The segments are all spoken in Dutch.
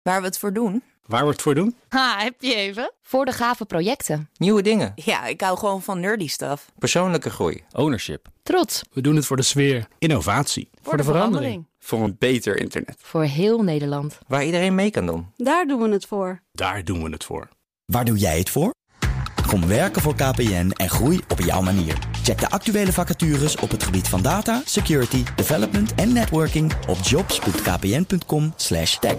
Waar we het voor doen? Waar we het voor doen? Ha, heb je even? Voor de gave projecten. Nieuwe dingen. Ja, ik hou gewoon van nerdy stuff. Persoonlijke groei. Ownership. Trots. We doen het voor de sfeer. Innovatie. Voor de verandering. Voor een beter internet. Voor heel Nederland. Waar iedereen mee kan doen. Daar doen we het voor. Daar doen we het voor. Waar doe jij het voor? Kom werken voor KPN en groei op jouw manier. Check de actuele vacatures op het gebied van data, security, development en networking op jobs.kpn.com/tech.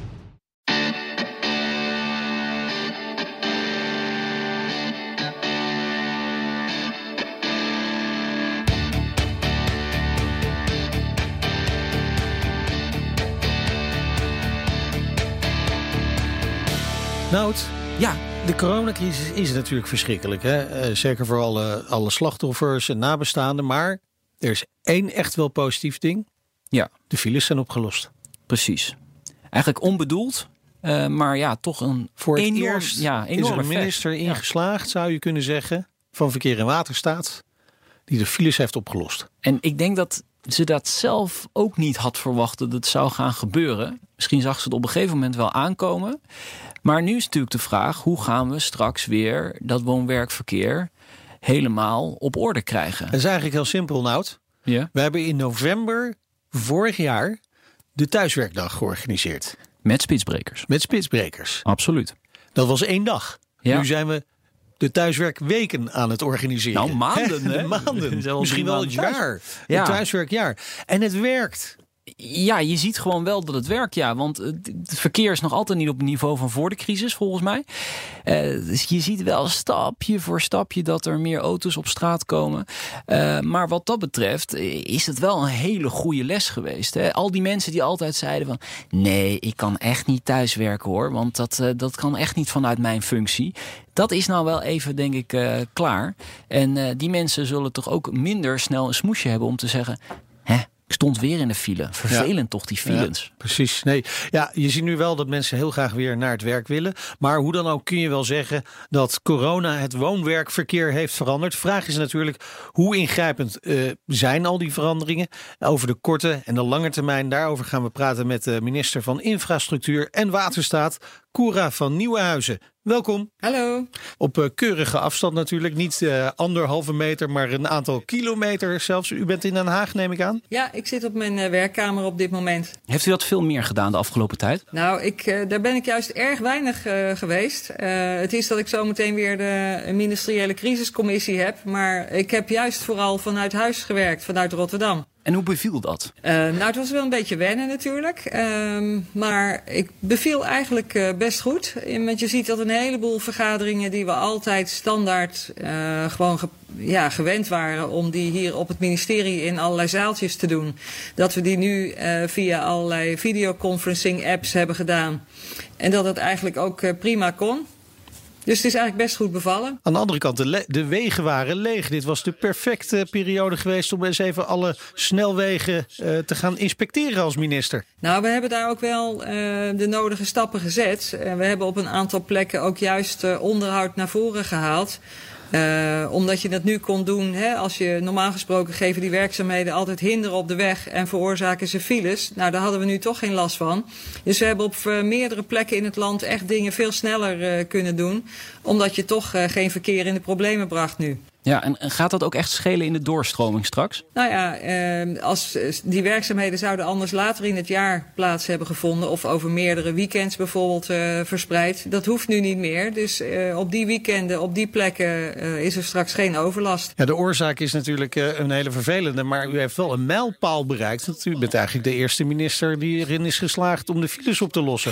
Nout, ja, de coronacrisis is natuurlijk verschrikkelijk. Hè? Zeker voor alle slachtoffers en nabestaanden. Maar er is één echt wel positief ding. Ja. De files zijn opgelost. Precies. Eigenlijk onbedoeld, maar ja, toch een voor het enorm, eerst ja, is er een minister ingeslaagd, zou je kunnen zeggen, van Verkeer en Waterstaat, die de files heeft opgelost. En ik denk dat ze dat zelf ook niet had verwacht dat het zou gaan gebeuren. Misschien zag ze het op een gegeven moment wel aankomen. Maar nu is natuurlijk de vraag, hoe gaan we straks weer dat woon-werkverkeer helemaal op orde krijgen? Dat is eigenlijk heel simpel, Nout. Ja. We hebben in november vorig jaar de thuiswerkdag georganiseerd. Met spitsbrekers. Met spitsbrekers. Absoluut. Dat was 1 dag. Ja. Nu zijn we de thuiswerkweken aan het organiseren. Nou, maanden, hè? Maanden. Misschien wel het jaar. Ja. Het thuiswerkjaar. En het werkt. Ja, je ziet gewoon wel dat het werkt, ja. Want het verkeer is nog altijd niet op het niveau van voor de crisis, volgens mij. Dus je ziet wel stapje voor stapje dat er meer auto's op straat komen. Maar wat dat betreft is het wel een hele goede les geweest. Hè? Al die mensen die altijd zeiden van, nee, ik kan echt niet thuiswerken hoor. Want dat kan echt niet vanuit mijn functie. Dat is nou wel even, denk ik, klaar. En die mensen zullen toch ook minder snel een smoesje hebben om te zeggen, ik stond weer in de file. Vervelend toch, die files. Ja, precies. Nee, ja, je ziet nu wel dat mensen heel graag weer naar het werk willen. Maar hoe dan ook kun je wel zeggen dat corona het woon-werkverkeer heeft veranderd. De vraag is natuurlijk, hoe ingrijpend zijn al die veranderingen? Over de korte en de lange termijn, daarover gaan we praten met de minister van Infrastructuur en Waterstaat, Koera van Nieuwenhuizen. Welkom. Hallo. Op keurige afstand natuurlijk. Niet 1,5 meter, maar een aantal kilometer zelfs. U bent in Den Haag, neem ik aan? Ja, ik zit op mijn werkkamer op dit moment. Heeft u dat veel meer gedaan de afgelopen tijd? Nou, daar ben ik juist erg weinig geweest. Het is dat ik zo meteen weer de ministeriële crisiscommissie heb. Maar ik heb juist vooral vanuit huis gewerkt, vanuit Rotterdam. En hoe beviel dat? Nou, het was wel een beetje wennen natuurlijk. Maar ik beviel eigenlijk best goed. Want je ziet dat een heleboel vergaderingen die we altijd standaard gewoon gewend waren om die hier op het ministerie in allerlei zaaltjes te doen. Dat we die nu via allerlei videoconferencing apps hebben gedaan. En dat het eigenlijk ook prima kon. Dus het is eigenlijk best goed bevallen. Aan de andere kant, de wegen waren leeg. Dit was de perfecte periode geweest om eens even alle snelwegen te gaan inspecteren als minister. Nou, we hebben daar ook wel de nodige stappen gezet. We hebben op een aantal plekken ook juist onderhoud naar voren gehaald. Omdat je dat nu kon doen, als je normaal gesproken geven die werkzaamheden altijd hinderen op de weg en veroorzaken ze files. Nou, daar hadden we nu toch geen last van. Dus we hebben op meerdere plekken in het land echt dingen veel sneller kunnen doen. Omdat je toch geen verkeer in de problemen bracht nu. Ja, en gaat dat ook echt schelen in de doorstroming straks? Nou ja, als die werkzaamheden zouden anders later in het jaar plaats hebben gevonden, of over meerdere weekends bijvoorbeeld verspreid, dat hoeft nu niet meer. Dus op die weekenden, op die plekken is er straks geen overlast. Ja, de oorzaak is natuurlijk een hele vervelende, maar u heeft wel een mijlpaal bereikt. Want u bent eigenlijk de eerste minister die erin is geslaagd om de files op te lossen.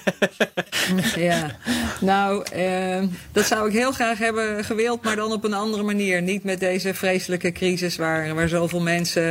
Ja, nou, dat zou ik heel graag hebben gewild, maar dan op een andere manier. Niet met deze vreselijke crisis waar zoveel mensen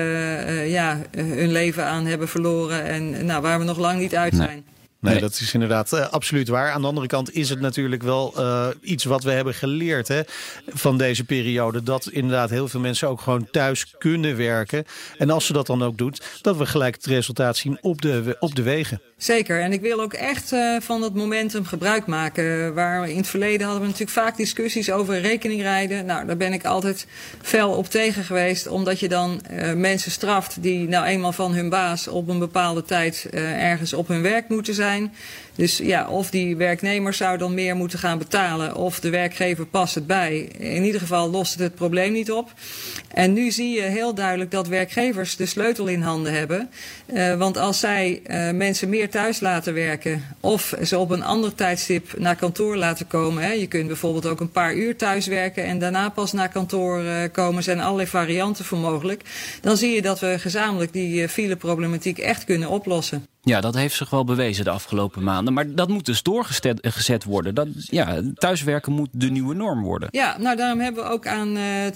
hun leven aan hebben verloren en waar we nog lang niet uit zijn. Nee, dat is inderdaad absoluut waar. Aan de andere kant is het natuurlijk wel iets wat we hebben geleerd van deze periode. Dat inderdaad heel veel mensen ook gewoon thuis kunnen werken. En als ze dat dan ook doet, dat we gelijk het resultaat zien op de wegen. Zeker. En ik wil ook echt van dat momentum gebruik maken. Waar in het verleden hadden we natuurlijk vaak discussies over rekeningrijden. Nou, daar ben ik altijd fel op tegen geweest. Omdat je dan mensen straft die nou eenmaal van hun baas op een bepaalde tijd ergens op hun werk moeten zijn. Dus ja, of die werknemer zou dan meer moeten gaan betalen of de werkgever past het bij. In ieder geval lost het probleem niet op. En nu zie je heel duidelijk dat werkgevers de sleutel in handen hebben. Want als zij mensen meer thuis laten werken of ze op een ander tijdstip naar kantoor laten komen. Hè, je kunt bijvoorbeeld ook een paar uur thuis werken en daarna pas naar kantoor komen. Er zijn allerlei varianten voor mogelijk. Dan zie je dat we gezamenlijk die fileproblematiek echt kunnen oplossen. Ja, dat heeft zich wel bewezen de afgelopen maanden. Maar dat moet dus doorgezet worden. Thuiswerken moet de nieuwe norm worden. Ja, nou daarom hebben we ook aan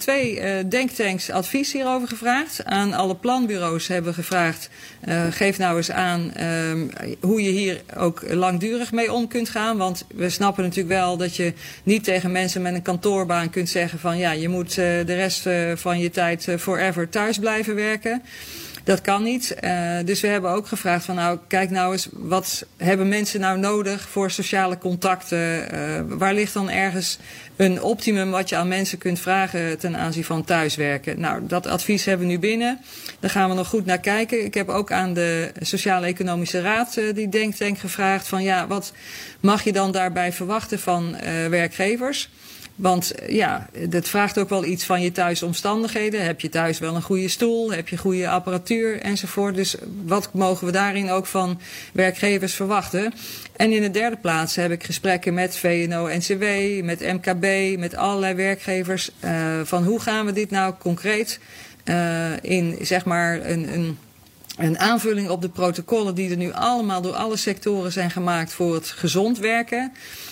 2 denktanks advies hierover gevraagd. Aan alle planbureaus hebben we gevraagd. Geef nou eens aan hoe je hier ook langdurig mee om kunt gaan. Want we snappen natuurlijk wel dat je niet tegen mensen met een kantoorbaan kunt zeggen van ja, je moet de rest van je tijd forever thuis blijven werken. Dat kan niet. Dus we hebben ook gevraagd van nou, kijk nou eens, wat hebben mensen nou nodig voor sociale contacten? Waar ligt dan ergens een optimum wat je aan mensen kunt vragen ten aanzien van thuiswerken? Nou, dat advies hebben we nu binnen. Daar gaan we nog goed naar kijken. Ik heb ook aan de Sociaal-Economische Raad die denktank gevraagd van ja, wat mag je dan daarbij verwachten van werkgevers? Want ja, dat vraagt ook wel iets van je thuisomstandigheden. Heb je thuis wel een goede stoel? Heb je goede apparatuur enzovoort? Dus wat mogen we daarin ook van werkgevers verwachten? En in de 3e plaats heb ik gesprekken met VNO-NCW, met MKB, met allerlei werkgevers. Van hoe gaan we dit nou concreet in zeg maar een aanvulling op de protocollen die er nu allemaal door alle sectoren zijn gemaakt voor het gezond werken.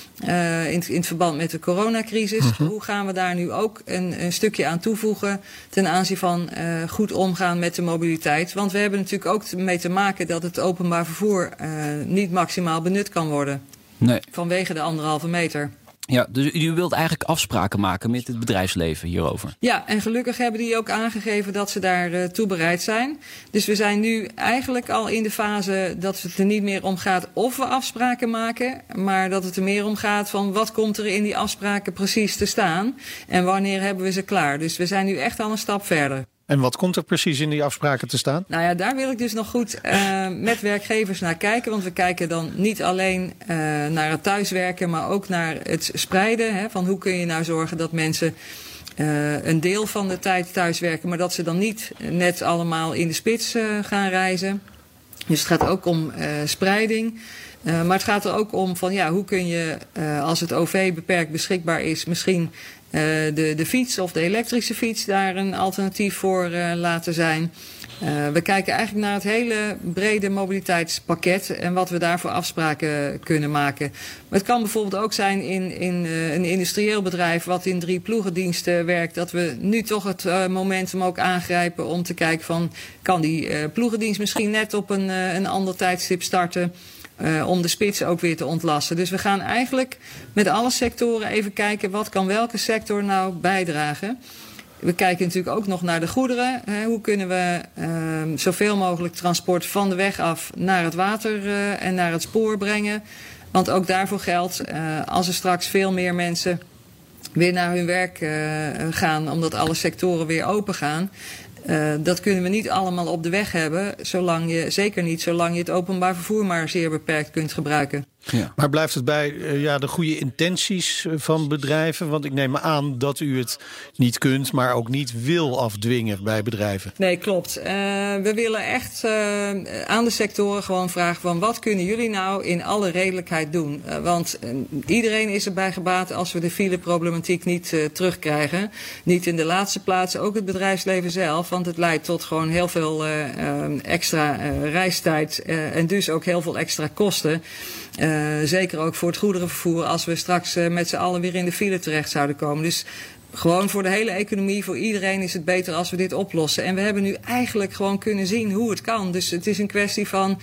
In het verband met de coronacrisis. Hoe gaan we daar nu ook een stukje aan toevoegen ten aanzien van goed omgaan met de mobiliteit? Want we hebben natuurlijk ook mee te maken dat het openbaar vervoer niet maximaal benut kan worden. Nee. Vanwege de 1,5 meter. Ja, dus u wilt eigenlijk afspraken maken met het bedrijfsleven hierover? Ja, en gelukkig hebben die ook aangegeven dat ze daar toe bereid zijn. Dus we zijn nu eigenlijk al in de fase dat het er niet meer om gaat of we afspraken maken, maar dat het er meer om gaat van wat komt er in die afspraken precies te staan en wanneer hebben we ze klaar. Dus we zijn nu echt al een stap verder. En wat komt er precies in die afspraken te staan? Nou ja, daar wil ik dus nog goed met werkgevers naar kijken. Want we kijken dan niet alleen naar het thuiswerken, maar ook naar het spreiden. Hè, van hoe kun je nou zorgen dat mensen een deel van de tijd thuiswerken, maar dat ze dan niet net allemaal in de spits gaan reizen. Dus het gaat ook om spreiding. Maar het gaat er ook om van ja, hoe kun je als het OV beperkt beschikbaar is, misschien de fiets of de elektrische fiets daar een alternatief voor laten zijn. We kijken eigenlijk naar het hele brede mobiliteitspakket en wat we daarvoor afspraken kunnen maken. Maar het kan bijvoorbeeld ook zijn in een industrieel bedrijf wat in 3 ploegendiensten werkt, dat we nu toch het momentum ook aangrijpen om te kijken van kan die ploegendienst misschien net op een ander tijdstip starten. Om de spits ook weer te ontlasten. Dus we gaan eigenlijk met alle sectoren even kijken wat kan welke sector nou bijdragen. We kijken natuurlijk ook nog naar de goederen. Hoe kunnen we zoveel mogelijk transport van de weg af naar het water en naar het spoor brengen. Want ook daarvoor geldt, als er straks veel meer mensen weer naar hun werk gaan, omdat alle sectoren weer open gaan. Dat kunnen we niet allemaal op de weg hebben, zeker niet zolang je het openbaar vervoer maar zeer beperkt kunt gebruiken. Ja. Maar blijft het bij de goede intenties van bedrijven? Want ik neem aan dat u het niet kunt, maar ook niet wil afdwingen bij bedrijven. Nee, klopt. We willen echt aan de sectoren gewoon vragen van wat kunnen jullie nou in alle redelijkheid doen? Want iedereen is erbij gebaat als we de fileproblematiek niet terugkrijgen. Niet in de laatste plaats, ook het bedrijfsleven zelf. Want het leidt tot gewoon heel veel extra reistijd en dus ook heel veel extra kosten. Zeker ook voor het goederenvervoer als we straks met z'n allen weer in de file terecht zouden komen. Dus gewoon voor de hele economie, voor iedereen is het beter als we dit oplossen. En we hebben nu eigenlijk gewoon kunnen zien hoe het kan. Dus het is een kwestie van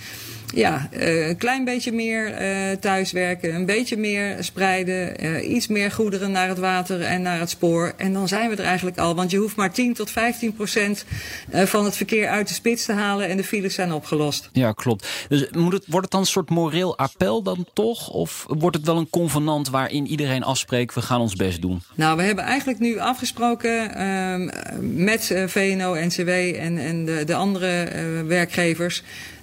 een klein beetje meer thuiswerken, een beetje meer spreiden, iets meer goederen naar het water en naar het spoor. En dan zijn we er eigenlijk al, want je hoeft maar 10 tot 15% van het verkeer uit de spits te halen en de files zijn opgelost. Ja, klopt. Dus wordt het dan een soort moreel appel dan toch? Of wordt het wel een convenant waarin iedereen afspreekt, we gaan ons best doen? Nou, we hebben eigenlijk nu afgesproken met VNO-NCW en de andere werkgevers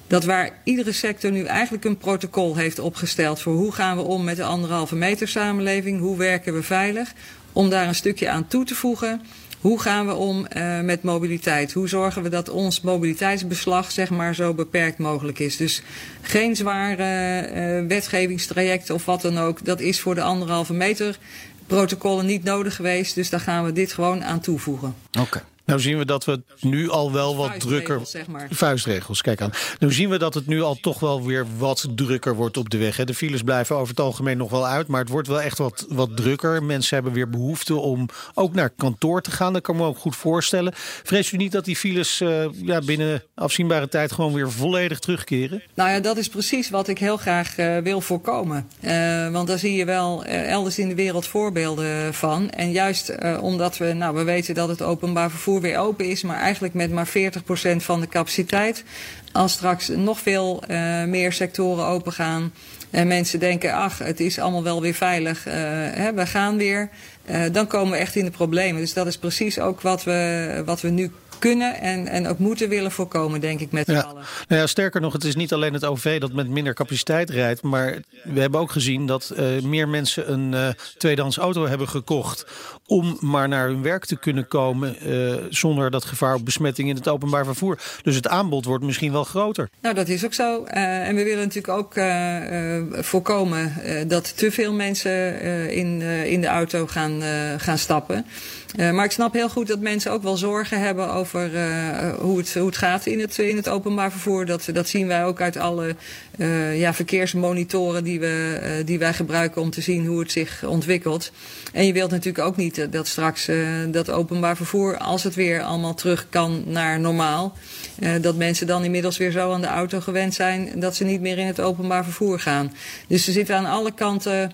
Dat waar iedere sector nu eigenlijk een protocol heeft opgesteld voor hoe gaan we om met de 1,5 meter samenleving, hoe werken we veilig, om daar een stukje aan toe te voegen. Hoe gaan we om met mobiliteit? Hoe zorgen we dat ons mobiliteitsbeslag zeg maar zo beperkt mogelijk is? Dus geen zware wetgevingstraject of wat dan ook. Dat is voor de 1,5 meter protocollen niet nodig geweest. Dus daar gaan we dit gewoon aan toevoegen. Oké. Nou zien we dat we nu al wel wat drukker... Zeg maar. Vuistregels, kijk aan. Nu zien we dat het nu al toch wel weer wat drukker wordt op de weg. Hè. De files blijven over het algemeen nog wel uit, maar het wordt wel echt wat drukker. Mensen hebben weer behoefte om ook naar kantoor te gaan. Dat kan ik me ook goed voorstellen. Vrees u niet dat die files binnen afzienbare tijd gewoon weer volledig terugkeren? Nou ja, dat is precies wat ik heel graag wil voorkomen. Want daar zie je wel elders in de wereld voorbeelden van. En juist omdat we weten dat het openbaar vervoer weer open is, maar eigenlijk met maar 40% van de capaciteit. Als straks nog veel meer sectoren open gaan en mensen denken, ach, het is allemaal wel weer veilig, we gaan weer, dan komen we echt in de problemen. Dus dat is precies ook wat we nu kunnen en ook moeten willen voorkomen, denk ik, met z'n allen. Nou ja, sterker nog, het is niet alleen het OV dat met minder capaciteit rijdt, maar we hebben ook gezien dat meer mensen een tweedehands auto hebben gekocht om maar naar hun werk te kunnen komen zonder dat gevaar op besmetting in het openbaar vervoer. Dus het aanbod wordt misschien wel groter. Nou, dat is ook zo. En we willen natuurlijk ook voorkomen dat te veel mensen in de auto gaan stappen. Maar ik snap heel goed dat mensen ook wel zorgen hebben over hoe het gaat in het openbaar vervoer. Dat zien wij ook uit alle verkeersmonitoren die wij gebruiken om te zien hoe het zich ontwikkelt. En je wilt natuurlijk ook niet dat straks dat openbaar vervoer, als het weer allemaal terug kan naar normaal, dat mensen dan inmiddels weer zo aan de auto gewend zijn dat ze niet meer in het openbaar vervoer gaan. Dus er zitten aan alle kanten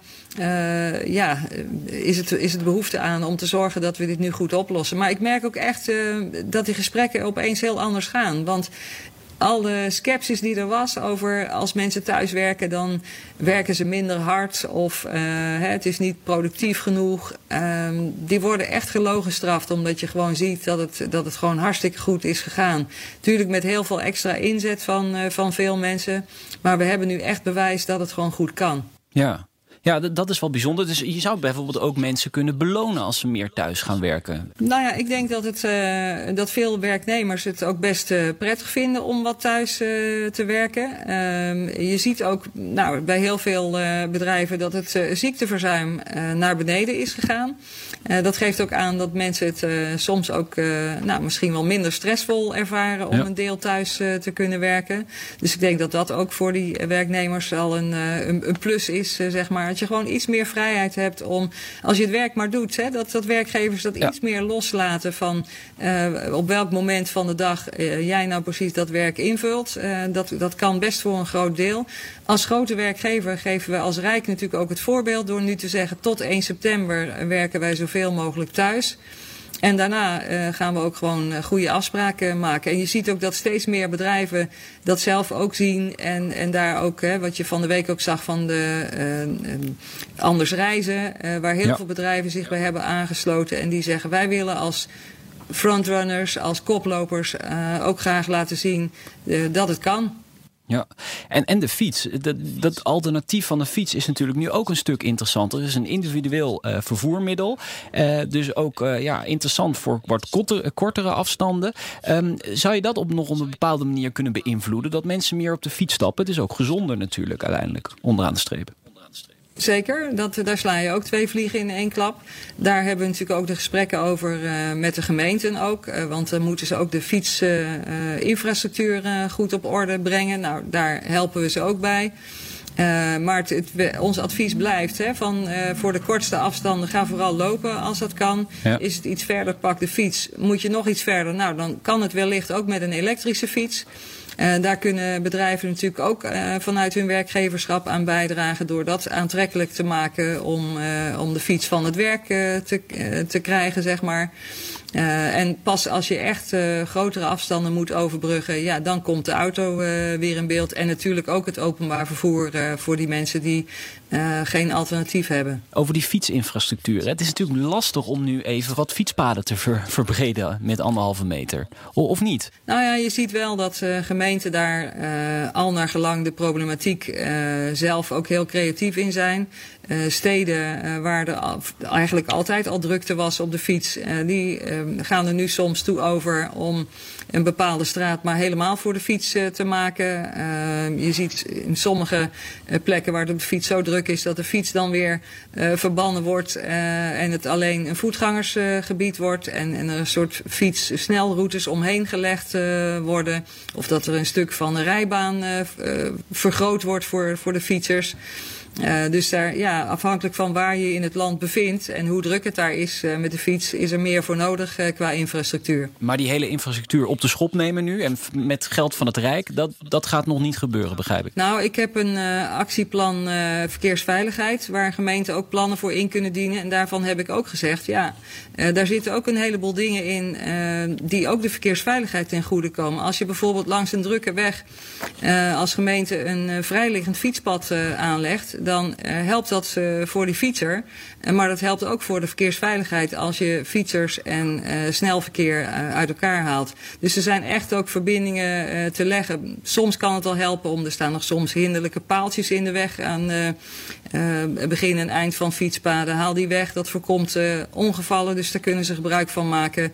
is het behoefte aan om te zorgen dat we dit nu goed oplossen. Maar ik merk ook echt dat die gesprekken opeens heel anders gaan. Want al de sceptisch die er was over als mensen thuis werken, dan werken ze minder hard of het is niet productief genoeg. Die worden echt gelogenstraft omdat je gewoon ziet dat het gewoon hartstikke goed is gegaan. Tuurlijk met heel veel extra inzet van veel mensen. Maar we hebben nu echt bewijs dat het gewoon goed kan. Ja, dat is wel bijzonder. Dus je zou bijvoorbeeld ook mensen kunnen belonen als ze meer thuis gaan werken. Nou ja, ik denk dat veel werknemers het ook best prettig vinden om wat thuis te werken. Je ziet ook bij heel veel bedrijven dat het ziekteverzuim naar beneden is gegaan. Dat geeft ook aan dat mensen het soms ook misschien wel minder stressvol ervaren om een deel thuis te kunnen werken. Dus ik denk dat dat ook voor die werknemers al een plus is, zeg maar. Dat je gewoon iets meer vrijheid hebt om, als je het werk maar doet, dat werkgevers dat iets meer loslaten van op welk moment van de dag jij nou precies dat werk invult. Dat kan best voor een groot deel. Als grote werkgever geven we als Rijk natuurlijk ook het voorbeeld door nu te zeggen tot 1 september werken wij zoveel mogelijk thuis. En daarna gaan we ook gewoon goede afspraken maken. En je ziet ook dat steeds meer bedrijven dat zelf ook zien. En daar ook, wat je van de week ook zag van de Anders Reizen. Waar heel veel bedrijven zich bij hebben aangesloten. En die zeggen wij willen als frontrunners, als koplopers ook graag laten zien dat het kan. Ja, en de fiets. Dat alternatief van de fiets is natuurlijk nu ook een stuk interessanter. Het is een individueel vervoermiddel. Dus ook interessant voor wat kortere afstanden. Zou je dat op een bepaalde manier kunnen beïnvloeden? Dat mensen meer op de fiets stappen? Het is ook gezonder natuurlijk uiteindelijk, onderaan de streep. Zeker, daar sla je ook 2 vliegen in 1 klap. Daar hebben we natuurlijk ook de gesprekken over met de gemeenten ook. Want dan moeten ze ook de fietsinfrastructuur goed op orde brengen. Nou, daar helpen we ze ook bij. Maar ons advies blijft voor de kortste afstanden ga vooral lopen als dat kan. Ja. Is het iets verder, pak de fiets. Moet je nog iets verder, nou dan kan het wellicht ook met een elektrische fiets. Daar kunnen bedrijven natuurlijk ook vanuit hun werkgeverschap aan bijdragen door dat aantrekkelijk te maken om de fiets van het werk te krijgen, zeg maar. En pas als je echt grotere afstanden moet overbruggen, ja, dan komt de auto weer in beeld. En natuurlijk ook het openbaar vervoer voor die mensen die geen alternatief hebben. Over die fietsinfrastructuur. Het is natuurlijk lastig om nu even wat fietspaden te verbreden met 1,5 meter. Of niet? Nou ja, je ziet wel dat gemeenten daar al naar gelang de problematiek zelf ook heel creatief in zijn. Steden waar er eigenlijk altijd al drukte was op de fiets, die gaan er nu soms toe over om een bepaalde straat maar helemaal voor de fiets te maken. Je ziet in sommige plekken waar de fiets zo druk is dat de fiets dan weer verbannen wordt en het alleen een voetgangersgebied wordt en er een soort fietssnelroutes omheen gelegd worden. Of dat er een stuk van de rijbaan vergroot wordt voor de fietsers. Dus daar, ja, afhankelijk van waar je in het land bevindt en hoe druk het daar is met de fiets, is er meer voor nodig qua infrastructuur. Maar die hele infrastructuur op de schop nemen nu en met geld van het Rijk, dat gaat nog niet gebeuren, begrijp ik. Nou, ik heb een actieplan verkeersveiligheid waar gemeenten ook plannen voor in kunnen dienen. En daarvan heb ik ook gezegd, ja, daar zitten ook een heleboel dingen in die ook de verkeersveiligheid ten goede komen. Als je bijvoorbeeld langs een drukke weg als gemeente een vrijliggend fietspad aanlegt, dan helpt dat voor die fietser. Maar dat helpt ook voor de verkeersveiligheid als je fietsers en snelverkeer uit elkaar haalt. Dus er zijn echt ook verbindingen te leggen. Soms kan het al helpen er staan nog soms hinderlijke paaltjes in de weg aan begin en eind van fietspaden. Haal die weg, dat voorkomt ongevallen, dus daar kunnen ze gebruik van maken.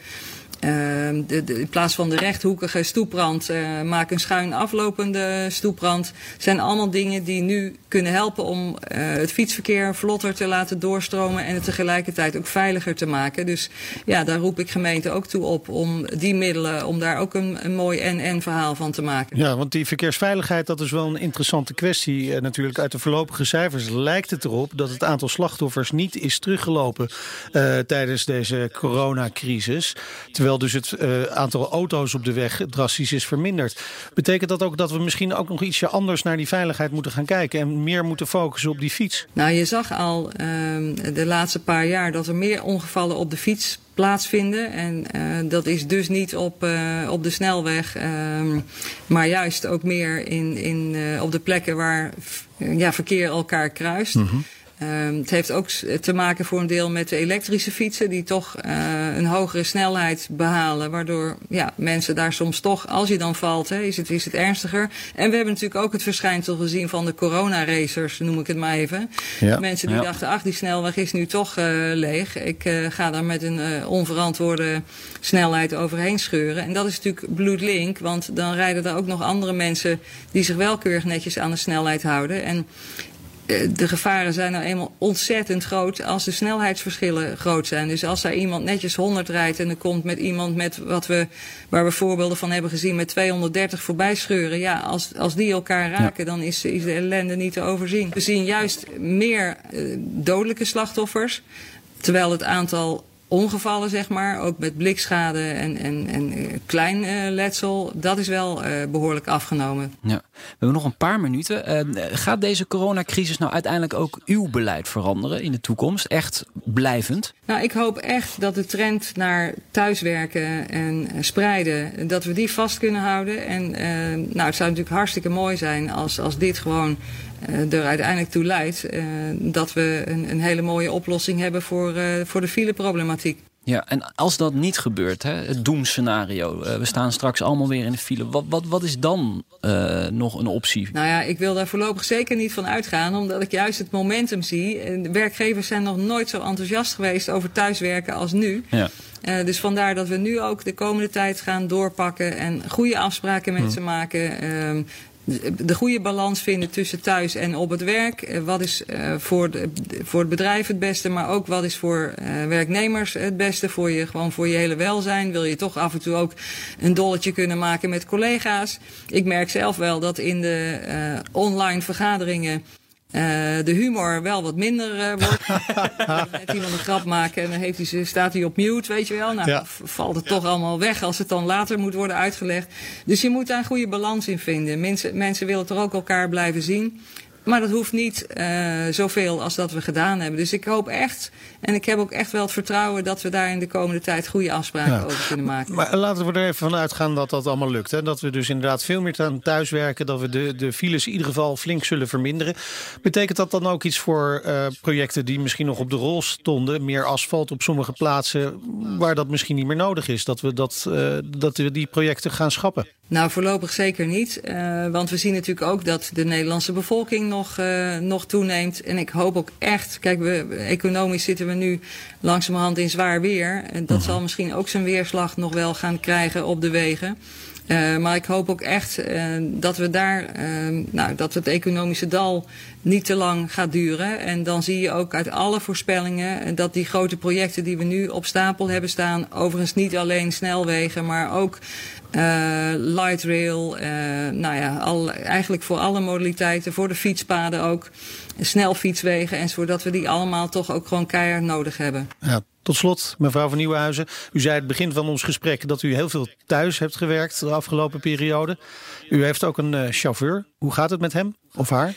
In plaats van de rechthoekige stoeprand, maak een schuin aflopende stoeprand. Zijn allemaal dingen die nu kunnen helpen om het fietsverkeer vlotter te laten doorstromen en het tegelijkertijd ook veiliger te maken. Dus ja, daar roep ik gemeenten ook toe op om die middelen, om daar ook een mooi en verhaal van te maken. Ja, want die verkeersveiligheid, dat is wel een interessante kwestie. Natuurlijk uit de voorlopige cijfers lijkt het erop dat het aantal slachtoffers niet is teruggelopen tijdens deze coronacrisis. Terwijl dus het aantal auto's op de weg drastisch is verminderd. Betekent dat ook dat we misschien ook nog ietsje anders naar die veiligheid moeten gaan kijken en meer moeten focussen op die fiets? Nou, je zag al de laatste paar jaar dat er meer ongevallen op de fiets plaatsvinden. En dat is dus niet op de snelweg, maar juist ook meer op de plekken waar verkeer elkaar kruist. Mm-hmm. Het heeft ook te maken voor een deel met de elektrische fietsen die toch een hogere snelheid behalen. Waardoor mensen daar soms toch, als je dan valt, is het ernstiger. En we hebben natuurlijk ook het verschijnsel gezien van de coronaracers, noem ik het maar even. Ja. Mensen die dachten, die snelweg is nu toch leeg. Ik ga daar met een onverantwoorde snelheid overheen scheuren. En dat is natuurlijk bloedlink, want dan rijden er ook nog andere mensen die zich wel keurig netjes aan de snelheid houden. En de gevaren zijn nou eenmaal ontzettend groot als de snelheidsverschillen groot zijn. Dus als daar iemand netjes 100 rijdt en er komt met iemand met waar we voorbeelden van hebben gezien met 230 voorbij scheuren. Ja, als die elkaar raken, dan is de ellende niet te overzien. We zien juist meer dodelijke slachtoffers, terwijl het aantal ongevallen, zeg maar, ook met blikschade en klein letsel, dat is wel behoorlijk afgenomen. Ja. We hebben nog een paar minuten. Gaat deze coronacrisis nou uiteindelijk ook uw beleid veranderen in de toekomst? Echt blijvend? Nou, ik hoop echt dat de trend naar thuiswerken en spreiden, dat we die vast kunnen houden. En het zou natuurlijk hartstikke mooi zijn als dit gewoon er uiteindelijk toe leidt dat we een hele mooie oplossing hebben voor de fileproblematiek. Ja, en als dat niet gebeurt, het doemscenario, we staan straks allemaal weer in de file. Wat is dan nog een optie? Nou ja, ik wil daar voorlopig zeker niet van uitgaan, omdat ik juist het momentum zie. De werkgevers zijn nog nooit zo enthousiast geweest over thuiswerken als nu. Ja. Dus vandaar dat we nu ook de komende tijd gaan doorpakken en goede afspraken met ze maken. De goede balans vinden tussen thuis en op het werk. Wat is voor het bedrijf het beste, maar ook wat is voor werknemers het beste voor je hele welzijn. Wil je toch af en toe ook een dolletje kunnen maken met collega's. Ik merk zelf wel dat in de online vergaderingen de humor wel wat minder wordt. Net iemand een grap maken en dan staat hij op mute, weet je wel. Nou, valt het toch allemaal weg als het dan later moet worden uitgelegd. Dus je moet daar een goede balans in vinden. Mensen willen toch ook elkaar blijven zien. Maar dat hoeft niet zoveel als dat we gedaan hebben. Dus ik hoop echt, en ik heb ook echt wel het vertrouwen dat we daar in de komende tijd goede afspraken over kunnen maken. Maar laten we er even van uitgaan dat dat allemaal lukt. Hè? Dat we dus inderdaad veel meer aan thuiswerken. Dat we de files in ieder geval flink zullen verminderen. Betekent dat dan ook iets voor projecten die misschien nog op de rol stonden? Meer asfalt op sommige plaatsen waar dat misschien niet meer nodig is. Dat we die projecten gaan schrappen? Nou, voorlopig zeker niet. Want we zien natuurlijk ook dat de Nederlandse bevolking nog toeneemt. En ik hoop ook echt, kijk, economisch zitten we nu langzamerhand in zwaar weer. En dat zal misschien ook zijn weerslag nog wel gaan krijgen op de wegen. Maar ik hoop ook echt dat we dat het economische dal niet te lang gaat duren. En dan zie je ook uit alle voorspellingen dat die grote projecten die we nu op stapel hebben staan, overigens niet alleen snelwegen, maar ook light rail, eigenlijk voor alle modaliteiten, voor de fietspaden ook, snelfietswegen enzovoort, dat we die allemaal toch ook gewoon keihard nodig hebben. Ja. Tot slot, mevrouw van Nieuwenhuizen. U zei het begin van ons gesprek dat u heel veel thuis hebt gewerkt de afgelopen periode. U heeft ook een chauffeur. Hoe gaat het met hem of haar?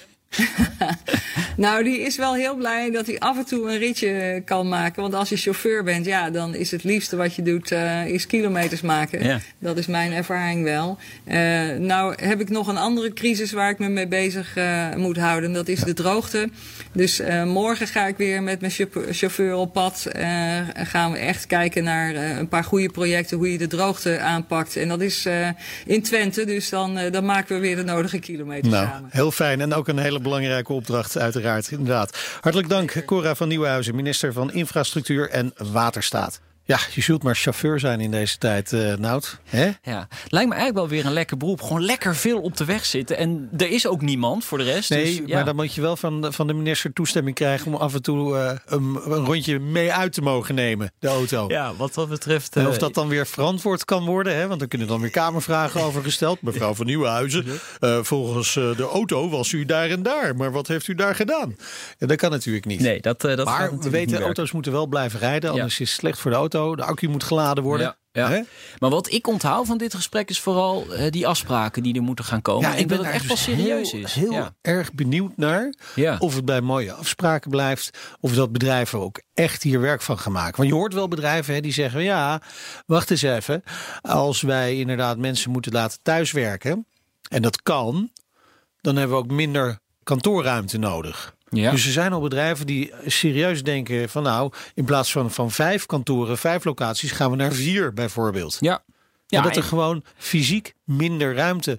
Nou, die is wel heel blij dat hij af en toe een ritje kan maken. Want als je chauffeur bent, dan is het liefste wat je doet, is kilometers maken. Ja. Dat is mijn ervaring wel. Nou heb ik nog een andere crisis waar ik me mee bezig moet houden. Dat is de droogte. Dus morgen ga ik weer met mijn chauffeur op pad. Gaan we echt kijken naar een paar goede projecten, hoe je de droogte aanpakt. En dat is in Twente, dus dan maken we weer de nodige kilometers samen. Heel fijn en ook een hele belangrijke opdracht uiteraard, inderdaad. Hartelijk dank, Cora van Nieuwenhuizen, minister van Infrastructuur en Waterstaat. Ja, je zult maar chauffeur zijn in deze tijd, Nout. Hè? Ja, lijkt me eigenlijk wel weer een lekker beroep. Gewoon lekker veel op de weg zitten. En er is ook niemand voor de rest. Nee, dus, maar dan moet je wel van de minister toestemming krijgen om af en toe een rondje mee uit te mogen nemen, de auto. Ja, wat dat betreft. En of dat dan weer verantwoord kan worden, hè? Want dan kunnen dan weer kamervragen over gesteld. Mevrouw van Nieuwenhuizen, volgens de auto was u daar en daar. Maar wat heeft u daar gedaan? Ja, dat kan natuurlijk niet. Nee, dat maar we weten, auto's moeten wel blijven rijden. Anders is het slecht voor de auto. De accu moet geladen worden. Ja. Maar wat ik onthoud van dit gesprek is vooral die afspraken die er moeten gaan komen. Ja, ik ben dat het echt wel serieus is. Heel erg benieuwd naar of het bij mooie afspraken blijft. Of dat bedrijven ook echt hier werk van gaan maken. Want je hoort wel bedrijven die zeggen, wacht eens even. Als wij inderdaad mensen moeten laten thuiswerken, en dat kan, dan hebben we ook minder kantoorruimte nodig. Ja. Dus er zijn al bedrijven die serieus denken van in plaats van 5 kantoren, 5 locaties, gaan we naar 4 bijvoorbeeld. Ja. En dat er gewoon fysiek minder ruimte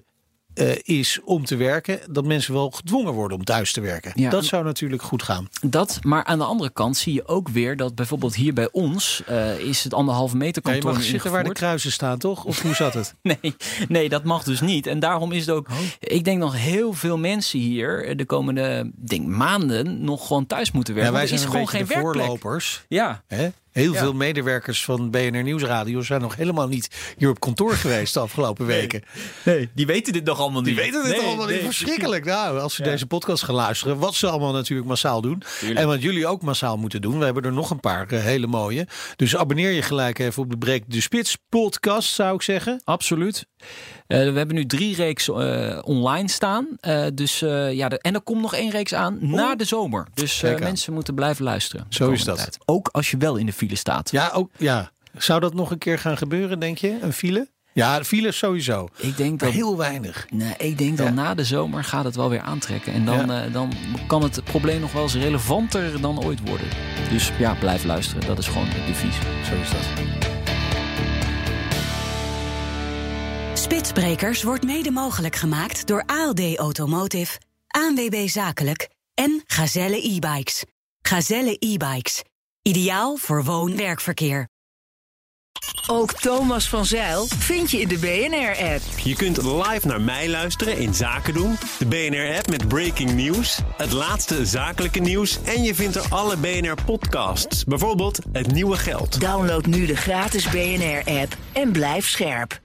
is om te werken, dat mensen wel gedwongen worden om thuis te werken. Ja. Dat zou natuurlijk goed gaan. Maar aan de andere kant zie je ook weer dat bijvoorbeeld hier bij ons is het 1,5 meter kantoor. Je mag zitten waar de kruisen staan, toch? Of hoe zat het? Nee, dat mag dus niet. En daarom is het ook, ik denk nog heel veel mensen hier de komende maanden nog gewoon thuis moeten werken. Ja, wij zijn is gewoon geen voorlopers. Ja. Heel veel medewerkers van BNR Nieuwsradio zijn nog helemaal niet hier op kantoor geweest de afgelopen weken. Nee, die weten dit nog allemaal niet. Verschrikkelijk. Nou, als ze deze podcast gaan luisteren, wat ze allemaal natuurlijk massaal doen. Tuurlijk. En wat jullie ook massaal moeten doen. We hebben er nog een paar hele mooie. Dus abonneer je gelijk even op de Breek de Spits podcast, zou ik zeggen. Absoluut. We hebben nu 3 reeks online staan. En er komt nog 1 reeks aan na de zomer. Dus mensen moeten blijven luisteren. Zo is dat. Tijd. Ook als je wel in de file staat. Ja. Zou dat nog een keer gaan gebeuren, denk je? Een file? Ja, de file sowieso. Ik denk dat heel weinig. Nee, ik denk dat na de zomer gaat het wel weer aantrekken. En dan kan het probleem nog wel eens relevanter dan ooit worden. Dus blijf luisteren. Dat is gewoon het devies. Zo is dat. Spitsbrekers wordt mede mogelijk gemaakt door ALD Automotive, ANWB Zakelijk en Gazelle e-bikes. Gazelle e-bikes. Ideaal voor woon-werkverkeer. Ook Thomas van Zijl vind je in de BNR-app. Je kunt live naar mij luisteren in Zaken doen. De BNR-app met breaking news, het laatste zakelijke nieuws en je vindt er alle BNR-podcasts. Bijvoorbeeld Het Nieuwe Geld. Download nu de gratis BNR-app en blijf scherp.